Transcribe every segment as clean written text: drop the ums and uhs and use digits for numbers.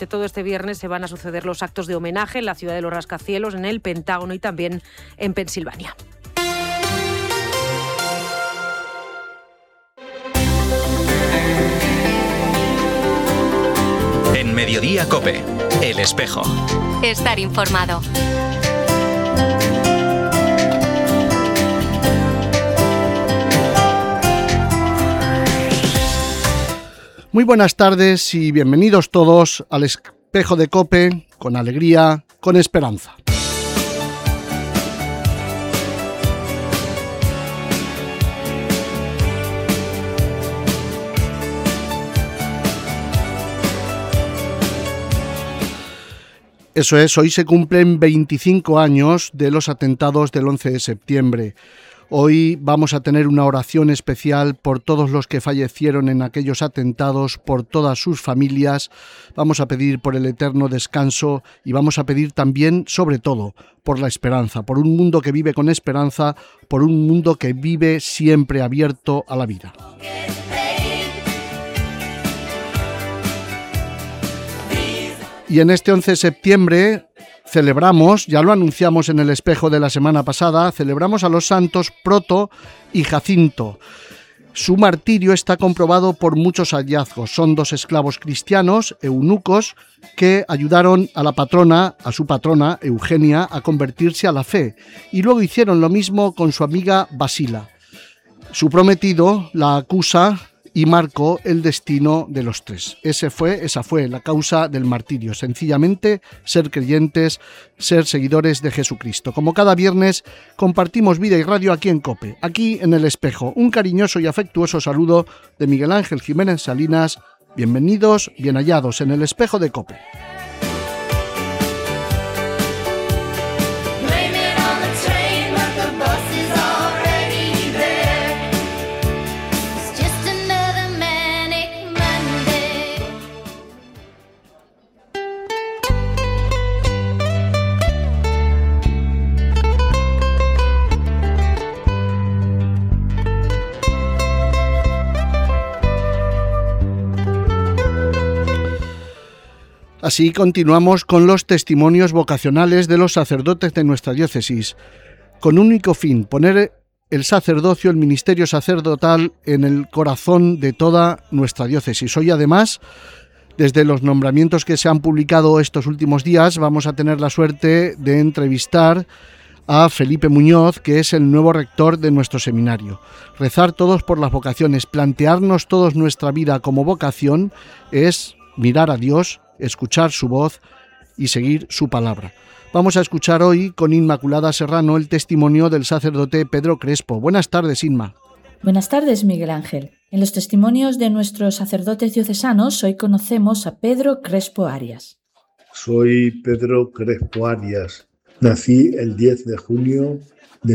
Todo este viernes se van a suceder los actos de homenaje en la ciudad de los rascacielos, en el Pentágono y también en Pensilvania. En Mediodía COPE, El Espejo. Estar informado. Muy buenas tardes y bienvenidos todos al Espejo de COPE, con alegría, con esperanza. Eso es, hoy se cumplen 25 años de los atentados del 11 de septiembre. Hoy vamos a tener una oración especial por todos los que fallecieron en aquellos atentados, por todas sus familias. Vamos a pedir por el eterno descanso y vamos a pedir también, sobre todo, por la esperanza, por un mundo que vive con esperanza, por un mundo que vive siempre abierto a la vida. Y en este 11 de septiembre celebramos, ya lo anunciamos en el Espejo de la semana pasada, celebramos a los santos Proto y Jacinto. Su martirio está comprobado por muchos hallazgos. Son dos esclavos cristianos, eunucos, que ayudaron a la patrona, a su patrona, Eugenia, a convertirse a la fe. Y luego hicieron lo mismo con su amiga Basila. Su prometido la acusa y marcó el destino de los tres. Esa fue la causa del martirio, sencillamente ser creyentes, ser seguidores de Jesucristo. Como cada viernes compartimos vida y radio aquí en COPE, aquí en El Espejo. Un cariñoso y afectuoso saludo de Miguel Ángel Jiménez Salinas. Bienvenidos, bien hallados en El Espejo de COPE. Así continuamos con los testimonios vocacionales de los sacerdotes de nuestra diócesis, con un único fin, poner el sacerdocio, el ministerio sacerdotal en el corazón de toda nuestra diócesis. Hoy además, desde los nombramientos que se han publicado estos últimos días, vamos a tener la suerte de entrevistar a Felipe Muñoz, que es el nuevo rector de nuestro seminario. Rezar todos por las vocaciones, plantearnos todos nuestra vida como vocación, es mirar a Dios, escuchar su voz y seguir su palabra. Vamos a escuchar hoy con Inmaculada Serrano el testimonio del sacerdote Pedro Crespo. Buenas tardes, Inma. Buenas tardes, Miguel Ángel. En los testimonios de nuestros sacerdotes diocesanos hoy conocemos a Pedro Crespo Arias. Soy Pedro Crespo Arias. Nací el 10 de junio de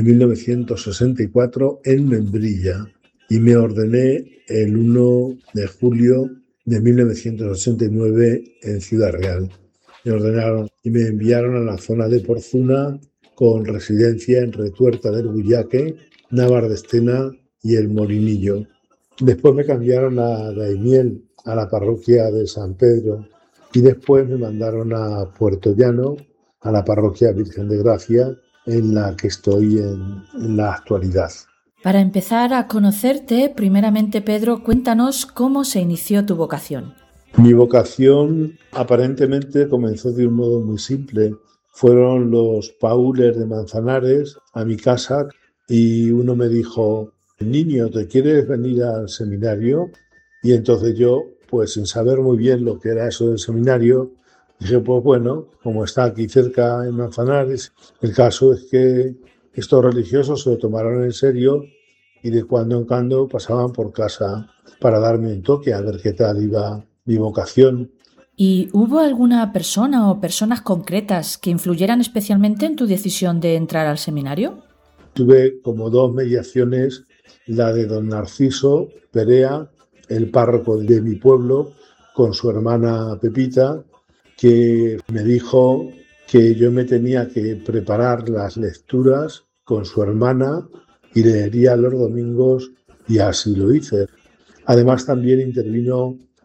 1964 en Membrilla y me ordené el 1 de julio de 1989 en Ciudad Real. Me ordenaron y me enviaron a la zona de Porzuna con residencia en Retuerta del Buyaque, Navardestena y El Molinillo. Después me cambiaron a Daimiel, a la parroquia de San Pedro, y después me mandaron a Puerto Llano, a la parroquia Virgen de Gracia, en la que estoy en la actualidad. Para empezar a conocerte, primeramente, Pedro, cuéntanos cómo se inició tu vocación. Mi vocación aparentemente comenzó de un modo muy simple. Fueron los paules de Manzanares a mi casa y uno me dijo: niño, ¿te quieres venir al seminario? Y entonces yo, pues sin saber muy bien lo que era eso del seminario, dije, pues bueno, como está aquí cerca en Manzanares, el caso es que estos religiosos se lo tomaron en serio y de cuando en cuando pasaban por casa para darme un toque a ver qué tal iba mi vocación. ¿Y hubo alguna persona o personas concretas que influyeran especialmente en tu decisión de entrar al seminario? Tuve como dos mediaciones, la de don Narciso Perea, el párroco de mi pueblo, con su hermana Pepita, que me dijo que yo me tenía que preparar las lecturas con su hermana y leería los domingos, y así lo hice. Además también intervino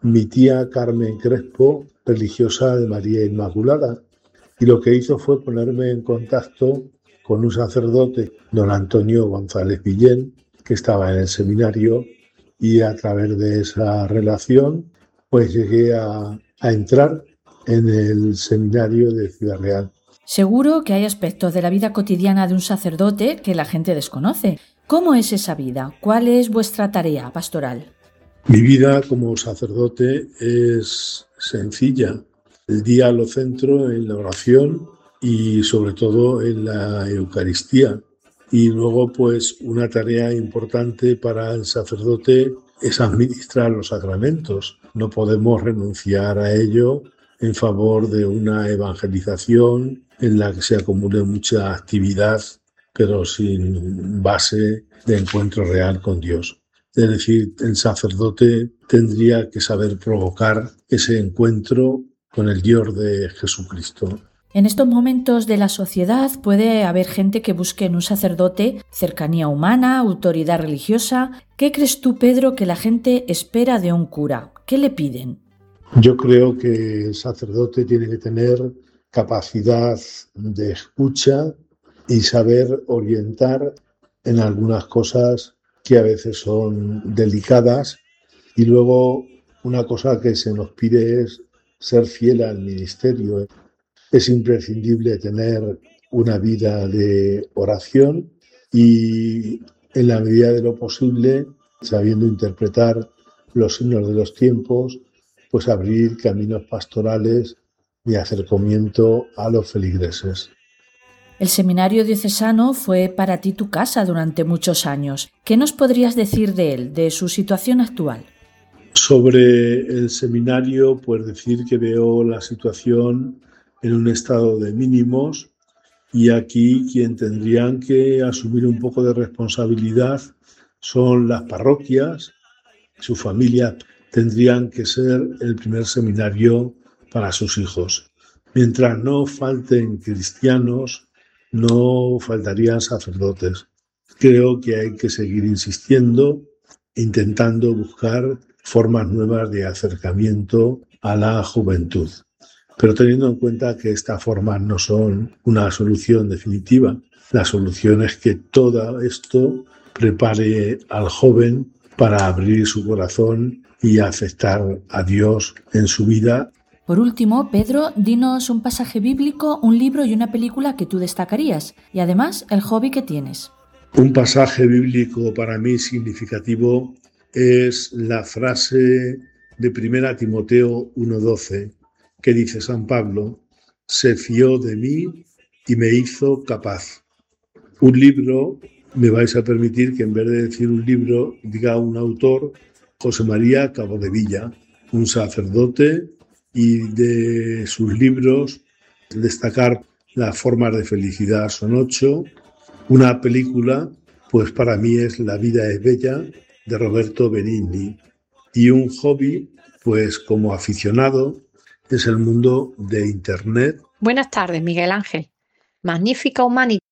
mi tía Carmen Crespo, religiosa de María Inmaculada, y lo que hizo fue ponerme en contacto con un sacerdote, don Antonio González Villén, que estaba en el seminario, y a través de esa relación pues llegué a entrar en el seminario de Ciudad Real. Seguro que hay aspectos de la vida cotidiana de un sacerdote que la gente desconoce. ¿Cómo es esa vida? ¿Cuál es vuestra tarea pastoral? Mi vida como sacerdote es sencilla. El día lo centro en la oración y sobre todo en la Eucaristía. Y luego, pues, una tarea importante para el sacerdote es administrar los sacramentos. No podemos renunciar a ello en favor de una evangelización en la que se acumule mucha actividad, pero sin base de encuentro real con Dios. Es decir, el sacerdote tendría que saber provocar ese encuentro con el Dios de Jesucristo. En estos momentos de la sociedad puede haber gente que busque en un sacerdote cercanía humana, autoridad religiosa. ¿Qué crees tú, Pedro, que la gente espera de un cura? ¿Qué le piden? Yo creo que el sacerdote tiene que tener capacidad de escucha y saber orientar en algunas cosas que a veces son delicadas. Y luego una cosa que se nos pide es ser fiel al ministerio. Es imprescindible tener una vida de oración y, en la medida de lo posible, sabiendo interpretar los signos de los tiempos, pues abrir caminos pastorales de acercamiento a los feligreses. El seminario diocesano fue para ti tu casa durante muchos años. ¿Qué nos podrías decir de él, de su situación actual? Sobre el seminario, pues decir que veo la situación en un estado de mínimos y aquí quien tendrían que asumir un poco de responsabilidad son las parroquias, sus familias tendrían que ser el primer seminario para sus hijos. Mientras no falten cristianos, no faltarían sacerdotes. Creo que hay que seguir insistiendo, intentando buscar formas nuevas de acercamiento a la juventud. Pero teniendo en cuenta que estas formas no son una solución definitiva, la solución es que todo esto prepare al joven para abrir su corazón y aceptar a Dios en su vida. Por último, Pedro, dinos un pasaje bíblico, un libro y una película que tú destacarías, y además el hobby que tienes. Un pasaje bíblico para mí significativo es la frase de 1 Timoteo 1:12, que dice San Pablo: se fió de mí y me hizo capaz. Un libro, me vais a permitir que en vez de decir un libro, diga un autor, José María Cabodevilla, un sacerdote, y de sus libros destacar Las formas de felicidad son 8. Una película, pues para mí es La vida es bella, de Roberto Benigni. Y un hobby, pues como aficionado, es el mundo de Internet. Buenas tardes, Miguel Ángel. Magnífica humanidad.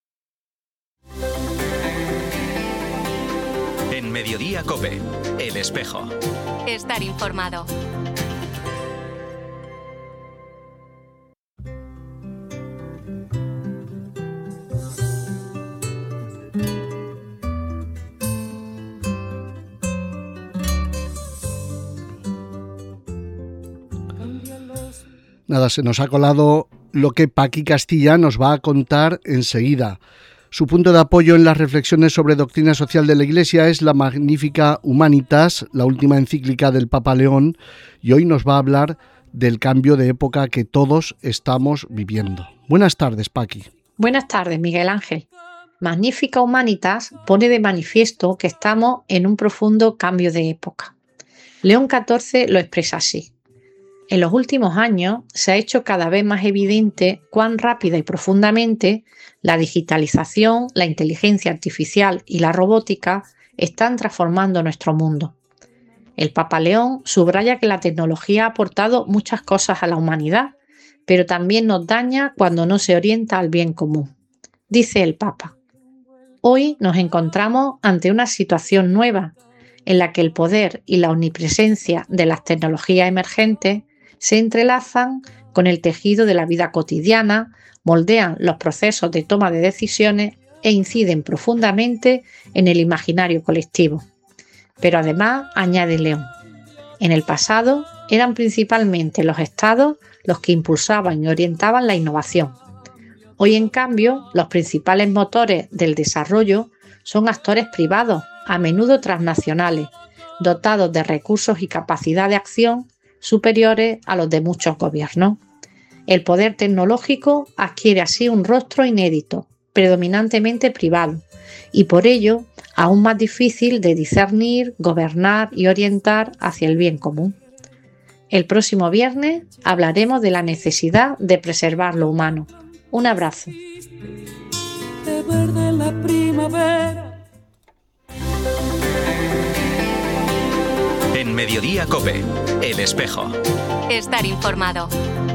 En Mediodía COPE, El Espejo. Estar informado. Nada, se nos ha colado lo que Paqui Castilla nos va a contar enseguida. Su punto de apoyo en las reflexiones sobre doctrina social de la Iglesia es la Magnificat Humanitas, la última encíclica del Papa León, y hoy nos va a hablar del cambio de época que todos estamos viviendo. Buenas tardes, Paqui. Buenas tardes, Miguel Ángel. Magnificat Humanitas pone de manifiesto que estamos en un profundo cambio de época. León XIV lo expresa así: en los últimos años se ha hecho cada vez más evidente cuán rápida y profundamente la digitalización, la inteligencia artificial y la robótica están transformando nuestro mundo. El Papa León subraya que la tecnología ha aportado muchas cosas a la humanidad, pero también nos daña cuando no se orienta al bien común. Dice el Papa: hoy nos encontramos ante una situación nueva en la que el poder y la omnipresencia de las tecnologías emergentes se entrelazan con el tejido de la vida cotidiana, moldean los procesos de toma de decisiones e inciden profundamente en el imaginario colectivo. Pero además, añade León, en el pasado eran principalmente los estados los que impulsaban y orientaban la innovación. Hoy, en cambio, los principales motores del desarrollo son actores privados, a menudo transnacionales, dotados de recursos y capacidad de acción superiores a los de muchos gobiernos. El poder tecnológico adquiere así un rostro inédito, predominantemente privado, y por ello aún más difícil de discernir, gobernar y orientar hacia el bien común. El próximo viernes hablaremos de la necesidad de preservar lo humano. Un abrazo. En Mediodía COPE, El Espejo. Estar informado.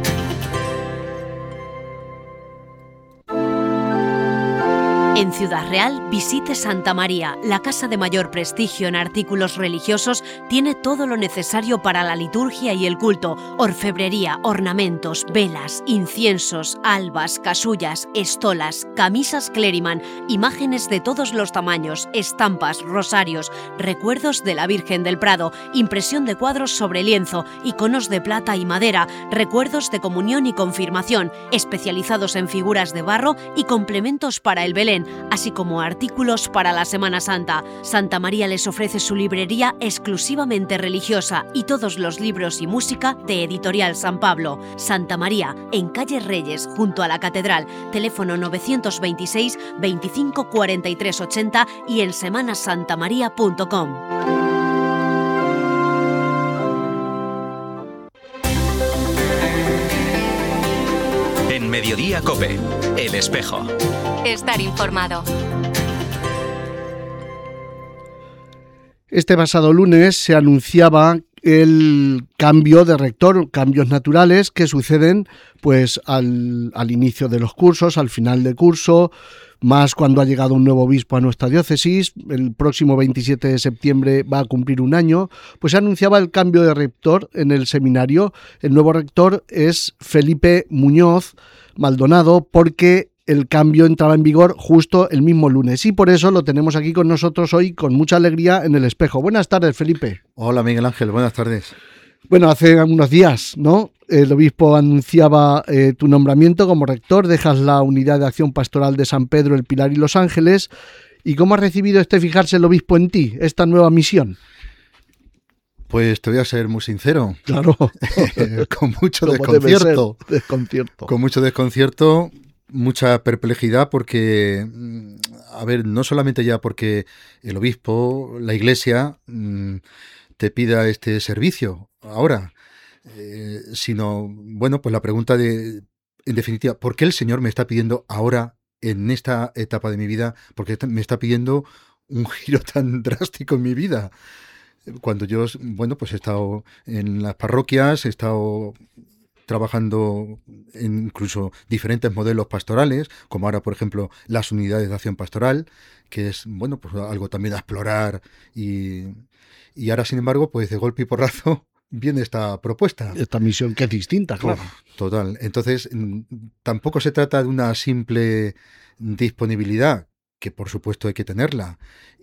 En Ciudad Real, visite Santa María. La casa de mayor prestigio en artículos religiosos tiene todo lo necesario para la liturgia y el culto. Orfebrería, ornamentos, velas, inciensos, albas, casullas, estolas, camisas Cleriman, imágenes de todos los tamaños, estampas, rosarios, recuerdos de la Virgen del Prado, impresión de cuadros sobre lienzo, iconos de plata y madera, recuerdos de comunión y confirmación, especializados en figuras de barro y complementos para el Belén, así como artículos para la Semana Santa. Santa María les ofrece su librería exclusivamente religiosa y todos los libros y música de Editorial San Pablo. Santa María, en calle Reyes, junto a la Catedral, teléfono 926 25 43 80 y en semanasantamaria.com. En Mediodía COPE, El Espejo. Estar informado. Este pasado lunes se anunciaba el cambio de rector, cambios naturales que suceden pues al inicio de los cursos, al final de curso, más cuando ha llegado un nuevo obispo a nuestra diócesis. El próximo 27 de septiembre va a cumplir un año, pues se anunciaba el cambio de rector en el seminario. El nuevo rector es Felipe Muñoz Maldonado, porque el cambio entraba en vigor justo el mismo lunes y por eso lo tenemos aquí con nosotros hoy con mucha alegría en El Espejo. Buenas tardes, Felipe. Hola, Miguel Ángel, buenas tardes. Bueno, hace unos días, ¿no?, el obispo anunciaba tu nombramiento como rector, dejas la Unidad de Acción Pastoral de San Pedro, El Pilar y Los Ángeles. ¿Y cómo ha recibido fijarse el obispo en ti, esta nueva misión? Pues te voy a ser muy sincero. Claro. Con mucho desconcierto. Con mucho desconcierto, mucha perplejidad porque, a ver, no solamente ya porque el obispo, la Iglesia, te pida este servicio ahora, sino, bueno, pues la pregunta en definitiva, ¿por qué el Señor me está pidiendo ahora, en esta etapa de mi vida, porque me está pidiendo un giro tan drástico en mi vida? Cuando yo, bueno, pues he estado en las parroquias, he estado trabajando en incluso diferentes modelos pastorales, como ahora, por ejemplo, las unidades de acción pastoral, que es, bueno, pues algo también a explorar y ahora, sin embargo, pues de golpe y porrazo viene esta propuesta. Esta misión que es distinta, claro. Total. Entonces, tampoco se trata de una simple disponibilidad, que por supuesto hay que tenerla,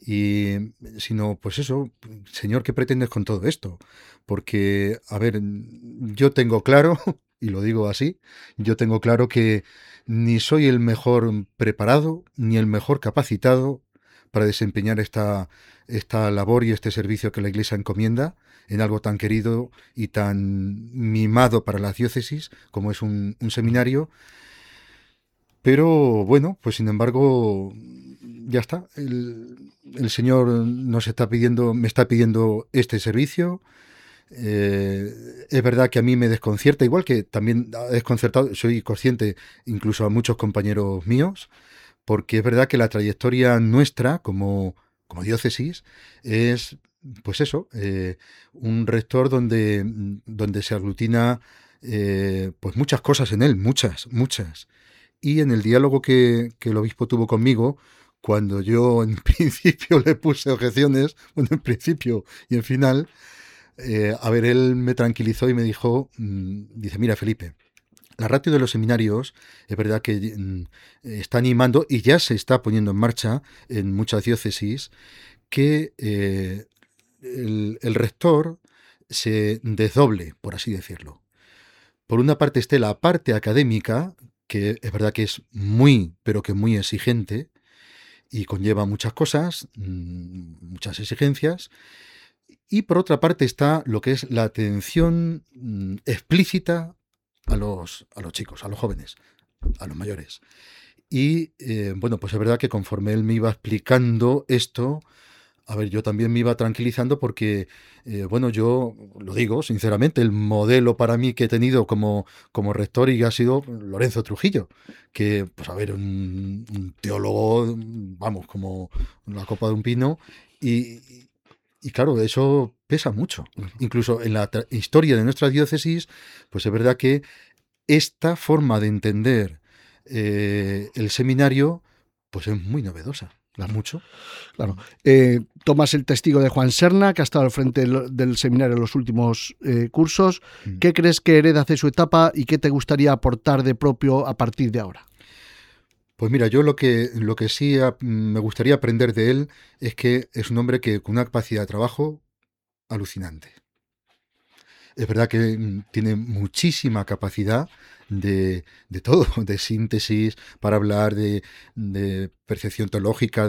sino, pues eso, Señor, ¿qué pretendes con todo esto? Porque, a ver, yo tengo claro, y lo digo así, yo tengo claro que ni soy el mejor preparado, ni el mejor capacitado para desempeñar esta labor y este servicio que la Iglesia encomienda en algo tan querido y tan mimado para la diócesis como es un seminario. Pero bueno, pues sin embargo, ya está. El Señor me está pidiendo este servicio. Es verdad que a mí me desconcierta, igual que también ha desconcertado, soy consciente incluso a muchos compañeros míos, porque es verdad que la trayectoria nuestra como diócesis es, pues eso, un rector donde se aglutina pues muchas cosas en él, muchas. Y en el diálogo que el obispo tuvo conmigo, cuando yo en principio le puse objeciones, bueno, en principio y en final, él me tranquilizó y me dijo, dice, mira, Felipe, la ratio de los seminarios es verdad que está animando y ya se está poniendo en marcha en muchas diócesis que el rector se desdoble, por así decirlo. Por una parte esté la parte académica, que es verdad que es muy, pero que muy exigente y conlleva muchas cosas, muchas exigencias. Y por otra parte está lo que es la atención explícita a los chicos, a los jóvenes, a los mayores. Y bueno, pues es verdad que conforme él me iba explicando esto, yo también me iba tranquilizando porque, bueno, yo lo digo sinceramente, el modelo para mí que he tenido como rector y ha sido Lorenzo Trujillo, que, pues un teólogo, vamos, como la copa de un pino, y claro, eso pesa mucho. Incluso en la historia de nuestra diócesis, pues es verdad que esta forma de entender el seminario, pues es muy novedosa. Mucho. Claro. Tomas el testigo de Juan Serna, que ha estado al frente del seminario en los últimos cursos. ¿Qué crees que heredas de su etapa y qué te gustaría aportar de propio a partir de ahora? Pues mira, yo lo que sí me gustaría aprender de él es que es un hombre que con una capacidad de trabajo alucinante. Es verdad que tiene muchísima capacidad de todo, de síntesis, para hablar de percepción teológica,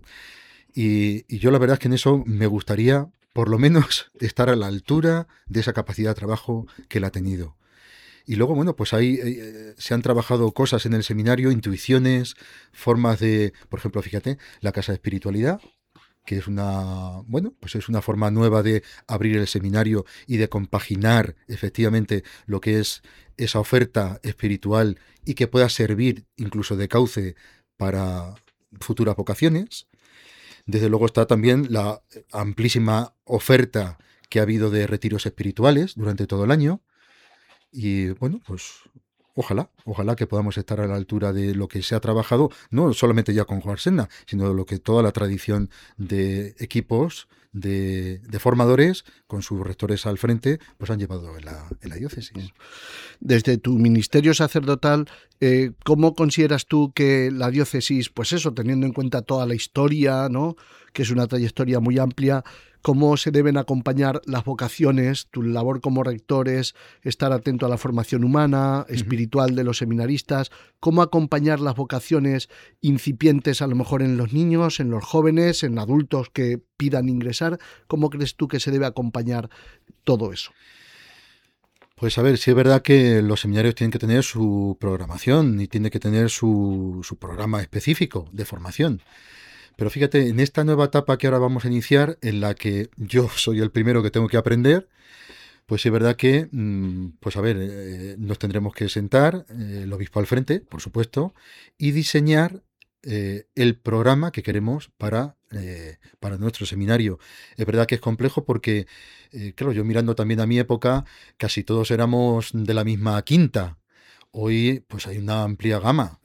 y yo la verdad es que en eso me gustaría por lo menos estar a la altura de esa capacidad de trabajo que él ha tenido. Y luego, bueno, pues ahí se han trabajado cosas en el seminario, intuiciones, formas de, por ejemplo, fíjate, la casa de espiritualidad, que es es una forma nueva de abrir el seminario y de compaginar efectivamente lo que es esa oferta espiritual y que pueda servir incluso de cauce para futuras vocaciones. Desde luego está también la amplísima oferta que ha habido de retiros espirituales durante todo el año. Y bueno, pues ojalá que podamos estar a la altura de lo que se ha trabajado, no solamente ya con Juan Serna, sino de lo que toda la tradición de equipos, de formadores, con sus rectores al frente, pues han llevado en la diócesis. Desde tu ministerio sacerdotal, ¿cómo consideras tú que la diócesis, pues eso, teniendo en cuenta toda la historia, ¿no?, que es una trayectoria muy amplia, cómo se deben acompañar las vocaciones, tu labor como rectores, estar atento a la formación humana, espiritual de los seminaristas, cómo acompañar las vocaciones incipientes a lo mejor en los niños, en los jóvenes, en adultos que pidan ingresar? ¿Cómo crees tú que se debe acompañar todo eso? Pues sí es verdad que los seminarios tienen que tener su programación y tienen que tener su programa específico de formación. Pero fíjate, en esta nueva etapa que ahora vamos a iniciar, en la que yo soy el primero que tengo que aprender, pues es verdad que, nos tendremos que sentar, el obispo al frente, por supuesto, y diseñar el programa que queremos para nuestro seminario. Es verdad que es complejo porque, claro, yo mirando también a mi época, casi todos éramos de la misma quinta. Hoy pues hay una amplia gama,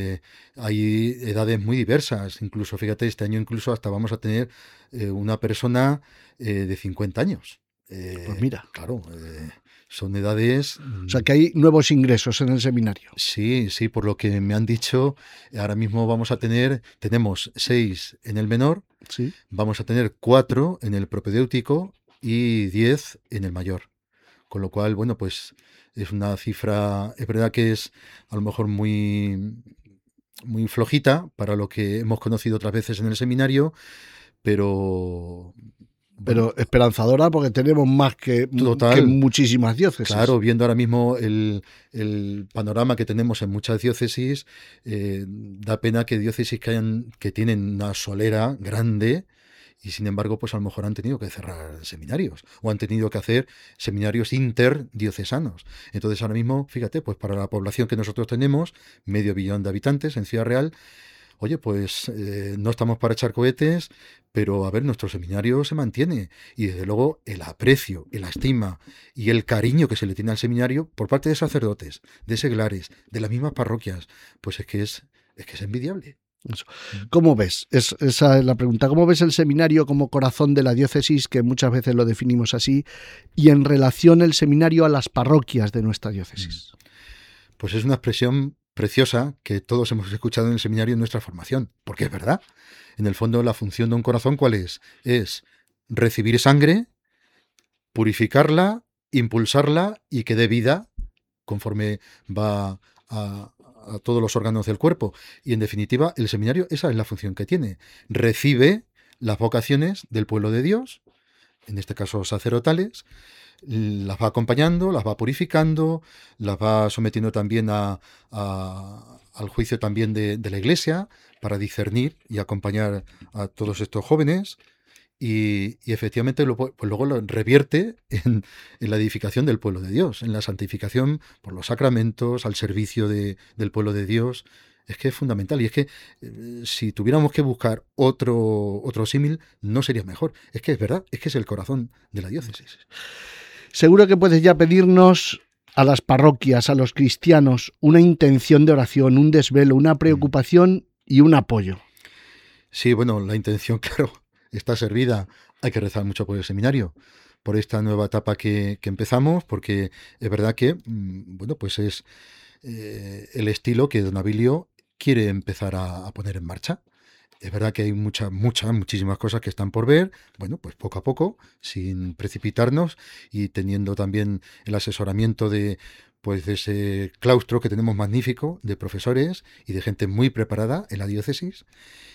hay edades muy diversas, incluso fíjate, este año incluso hasta vamos a tener una persona de 50 años. Pues mira. Claro, son edades... O sea que hay nuevos ingresos en el seminario. Sí, por lo que me han dicho, ahora mismo tenemos 6 en el menor, sí, vamos a tener 4 en el propedéutico y 10 en el mayor. Con lo cual, bueno, pues es una cifra, es verdad que es a lo mejor muy, muy flojita para lo que hemos conocido otras veces en el seminario, pero esperanzadora porque tenemos más que muchísimas diócesis. Claro, viendo ahora mismo el panorama que tenemos en muchas diócesis, da pena que diócesis que tienen una solera grande y sin embargo, pues a lo mejor han tenido que cerrar seminarios o han tenido que hacer seminarios interdiocesanos. Entonces ahora mismo, fíjate, pues para la población que nosotros tenemos, 500 000 de habitantes en Ciudad Real, oye, pues no estamos para echar cohetes, pero nuestro seminario se mantiene. Y desde luego el aprecio, la estima y el cariño que se le tiene al seminario por parte de sacerdotes, de seglares, de las mismas parroquias, pues es que es envidiable. Eso. ¿Cómo ves? Esa es la pregunta. ¿Cómo ves el seminario como corazón de la diócesis, que muchas veces lo definimos así, y en relación el seminario a las parroquias de nuestra diócesis? Pues es una expresión preciosa que todos hemos escuchado en el seminario en nuestra formación, porque es verdad. En el fondo, la función de un corazón, ¿cuál es? Es recibir sangre, purificarla, impulsarla y que dé vida conforme va a todos los órganos del cuerpo. Y en definitiva, el seminario, esa es la función que tiene. Recibe las vocaciones del pueblo de Dios, en este caso sacerdotales, las va acompañando, las va purificando, las va sometiendo también al juicio también de la Iglesia para discernir y acompañar a todos estos jóvenes. Y efectivamente pues luego lo revierte en la edificación del pueblo de Dios, en la santificación por los sacramentos, al servicio del pueblo de Dios. Es que es fundamental. Y es que si tuviéramos que buscar otro símil, no sería mejor. Es que es verdad, es que es el corazón de la diócesis. Seguro que puedes ya pedirnos a las parroquias, a los cristianos, una intención de oración, un desvelo, una preocupación y un apoyo. Sí, bueno, la intención, claro, está servida. Hay que rezar mucho por el seminario, por esta nueva etapa que empezamos, porque es verdad que, bueno, pues es el estilo que don Abilio quiere empezar a poner en marcha. Es verdad que hay muchísimas cosas que están por ver, bueno, pues poco a poco, sin precipitarnos y teniendo también el asesoramiento de ese claustro que tenemos magnífico de profesores y de gente muy preparada en la diócesis.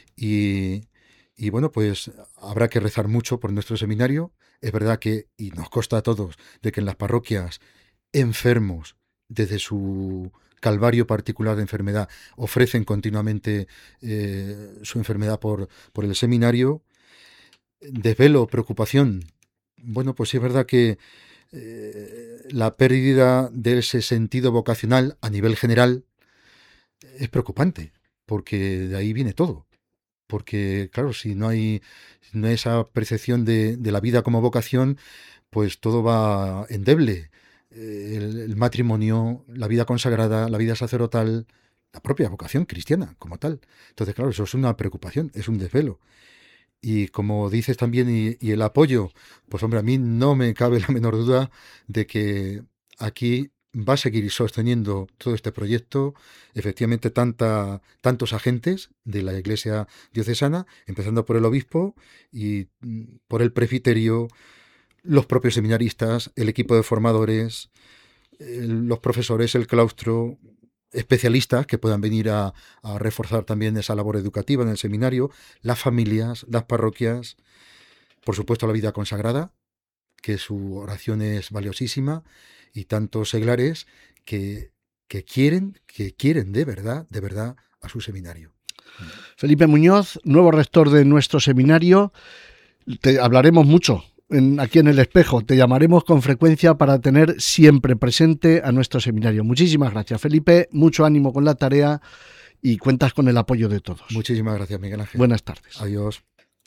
Y bueno, pues habrá que rezar mucho por nuestro seminario. Es verdad que, y nos consta a todos, de que en las parroquias enfermos, desde su calvario particular de enfermedad, ofrecen continuamente su enfermedad por el seminario. Desvelo, preocupación. Bueno, pues sí es verdad que la pérdida de ese sentido vocacional a nivel general es preocupante, porque de ahí viene todo. Porque, claro, si no hay esa percepción de la vida como vocación, pues todo va endeble. El matrimonio, la vida consagrada, la vida sacerdotal, la propia vocación cristiana como tal. Entonces, claro, eso es una preocupación, es un desvelo. Y como dices también, y el apoyo, pues hombre, a mí no me cabe la menor duda de que aquí va a seguir sosteniendo todo este proyecto, efectivamente, tantos agentes de la Iglesia diocesana, empezando por el obispo y por el presbiterio, los propios seminaristas, el equipo de formadores, los profesores, el claustro, especialistas que puedan venir a reforzar también esa labor educativa en el seminario, las familias, las parroquias, por supuesto la vida consagrada, que su oración es valiosísima, y tantos seglares que quieren de verdad a su seminario. Felipe Muñoz, nuevo rector de nuestro seminario, te hablaremos mucho aquí en El Espejo, te llamaremos con frecuencia para tener siempre presente a nuestro seminario. Muchísimas gracias, Felipe, mucho ánimo con la tarea y cuentas con el apoyo de todos. Muchísimas gracias, Miguel Ángel. Buenas tardes. Adiós.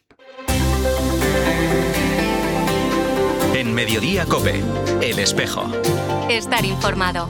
En Mediodía COPE, El Espejo. Estar informado.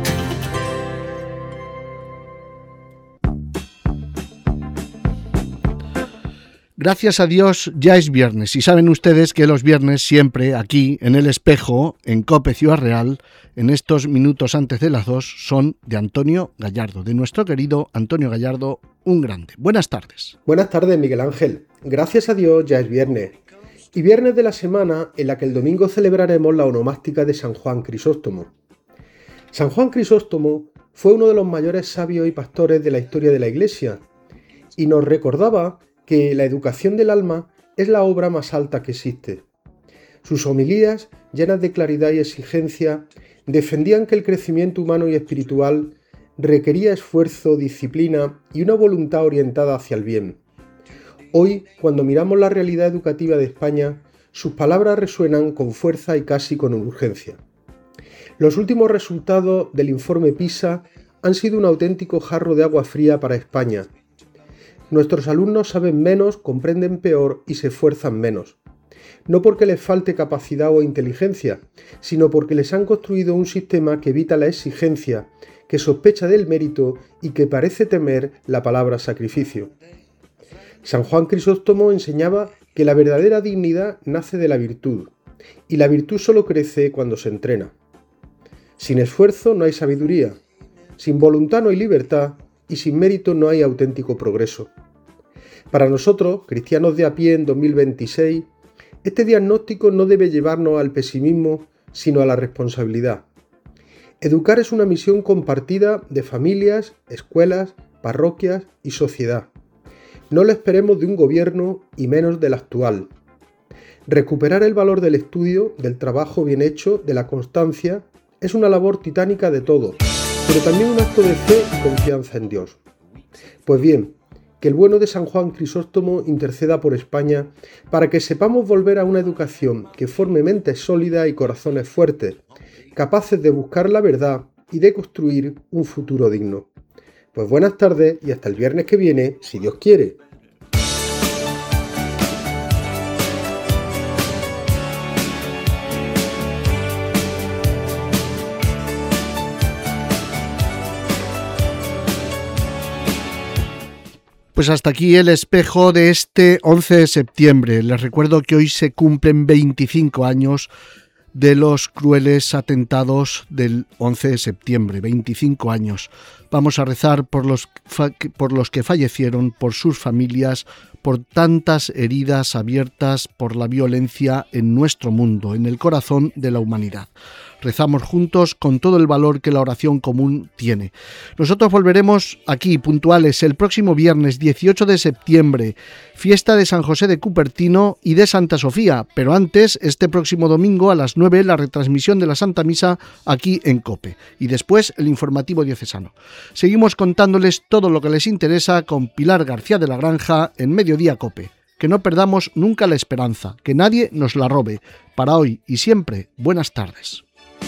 Gracias a Dios ya es viernes y saben ustedes que los viernes siempre aquí en El Espejo, en COPE Ciudad Real, en estos minutos antes de las 2 son de Antonio Gallardo, de nuestro querido Antonio Gallardo, un grande. Buenas tardes. Buenas tardes, Miguel Ángel. Gracias a Dios ya es viernes. Y viernes de la semana en la que el domingo celebraremos la onomástica de San Juan Crisóstomo. San Juan Crisóstomo fue uno de los mayores sabios y pastores de la historia de la Iglesia y nos recordaba que la educación del alma es la obra más alta que existe. Sus homilías, llenas de claridad y exigencia, defendían que el crecimiento humano y espiritual requería esfuerzo, disciplina y una voluntad orientada hacia el bien. Hoy, cuando miramos la realidad educativa de España, sus palabras resuenan con fuerza y casi con urgencia. Los últimos resultados del informe PISA han sido un auténtico jarro de agua fría para España. Nuestros alumnos saben menos, comprenden peor y se esfuerzan menos. No porque les falte capacidad o inteligencia, sino porque les han construido un sistema que evita la exigencia, que sospecha del mérito y que parece temer la palabra sacrificio. San Juan Crisóstomo enseñaba que la verdadera dignidad nace de la virtud, y la virtud solo crece cuando se entrena. Sin esfuerzo no hay sabiduría, sin voluntad no hay libertad y sin mérito no hay auténtico progreso. Para nosotros, cristianos de a pie en 2026, este diagnóstico no debe llevarnos al pesimismo, sino a la responsabilidad. Educar es una misión compartida de familias, escuelas, parroquias y sociedad. No lo esperemos de un gobierno y menos del actual. Recuperar el valor del estudio, del trabajo bien hecho, de la constancia, es una labor titánica de todos, pero también un acto de fe y confianza en Dios. Pues bien, que el bueno de San Juan Crisóstomo interceda por España para que sepamos volver a una educación que forme mentes sólidas y corazones fuertes, capaces de buscar la verdad y de construir un futuro digno. Pues buenas tardes y hasta el viernes que viene, si Dios quiere. Pues hasta aquí el espejo de este 11 de septiembre. Les recuerdo que hoy se cumplen 25 años de los crueles atentados del 11 de septiembre, 25 años. Vamos a rezar por los que fallecieron, por sus familias, por tantas heridas abiertas por la violencia en nuestro mundo, en el corazón de la humanidad. Rezamos juntos con todo el valor que la oración común tiene. Nosotros volveremos aquí, puntuales, el próximo viernes 18 de septiembre, fiesta de San José de Cupertino y de Santa Sofía, pero antes, este próximo domingo a las 9, la retransmisión de la Santa Misa aquí en COPE, y después el informativo diocesano. Seguimos contándoles todo lo que les interesa con Pilar García de la Granja en Mediodía COPE. Que no perdamos nunca la esperanza, que nadie nos la robe. Para hoy y siempre, buenas tardes.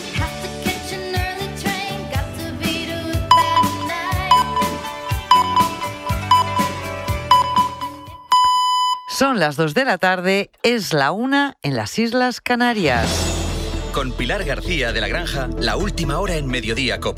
Son las 2 de la tarde, es la 1 en las Islas Canarias. Con Pilar García de la Granja, la última hora en Mediodía COPE.